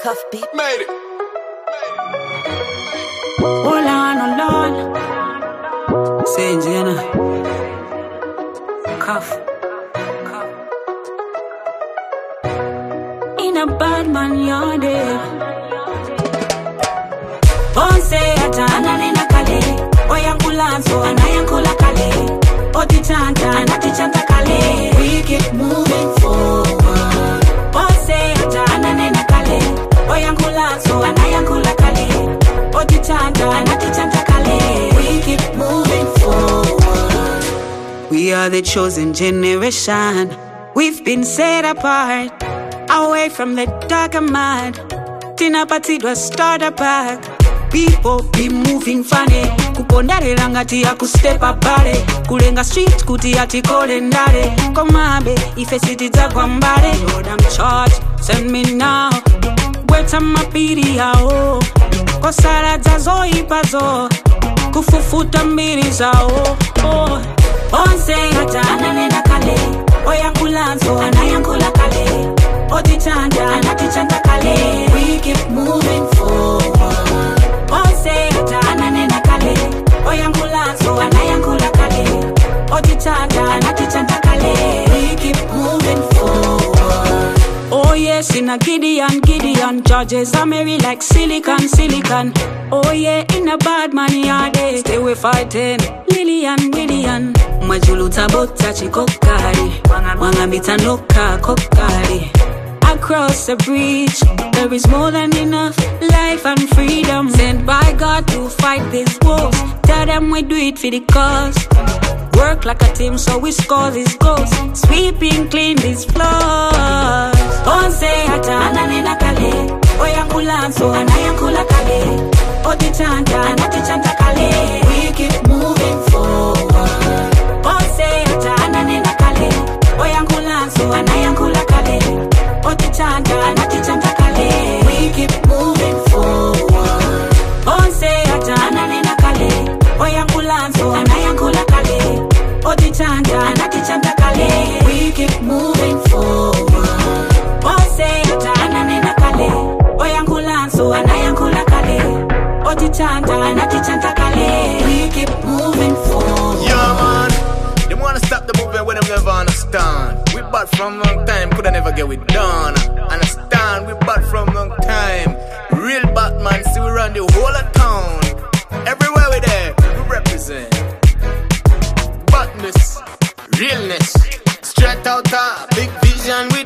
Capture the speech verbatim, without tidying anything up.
Cuff beat. Made it. Hold on, hold on. Say Jenna. Cuff. Cuff. In a bad man yard. Onse ata ananena kale. Oyankulanso anayankula kale. Otichanta anatichanta kale. We keep moving forward. Onse ata ananena kale. Oyankulanso anayankula kale. Otichanta anatichanta kale. We keep moving forward. We are the chosen generation. We've been set apart, away from the dark and mad. Tina patidwa start a pack. People be moving funny. Kupondare langati ya kustep up bale. Kulenga street kuti ati kole ndale. Komabe ife city za kwa mbale. Lord I'm charged, send me now. Weta mapiri yao. Kosara zazo ipazo. Kufufuta mbiri zao. Oh. Onse hata ananena kale. Oyankulanso anayankula kale. Otichanta anatichanta kale. We keep moving forward. Onse hata ananena kale. Oyankulanso anayankula kale. Otichanta anatichanta kale. We keep moving forward. Oh yes, in a Gideon, Gideon. Judges are merry like silicon, silicon. Oh yeah, in a bad man yard. Stay we fighting, Lillian, Willian. Majulu tabota chikokari. Wanga mitanoka kokari. Across the bridge, there is more than enough life and freedom. Sent by God to fight these wars. Tell them we do it for the cause. Work like a team so we score these goals. Sweeping clean these floors. Onse hata ananena kale. Oyankulanso anayankula kale. Otichanta anatichanta kale. We keep moving forward. Onse hata ananena kale. Oyankulanso anayankula kale. Otichanta anatichanta kale. We keep moving forward. Onse hata ananena kale. Oyankulanso anayankula kale. Otichanta anatichanta kale. We keep moving forward. Onse hata ananena kale. Oyankulanso anayankula kale. Otichanta anatichanta kale. We keep moving forward. Yeah, man. Them wanna stop the movement when them never understand. We bad from long time, coulda never get it done. Understand? We bad from long time. Real Batman, see we run the whole of town. Everywhere we there, we represent. Badness, realness, straight out a big vision we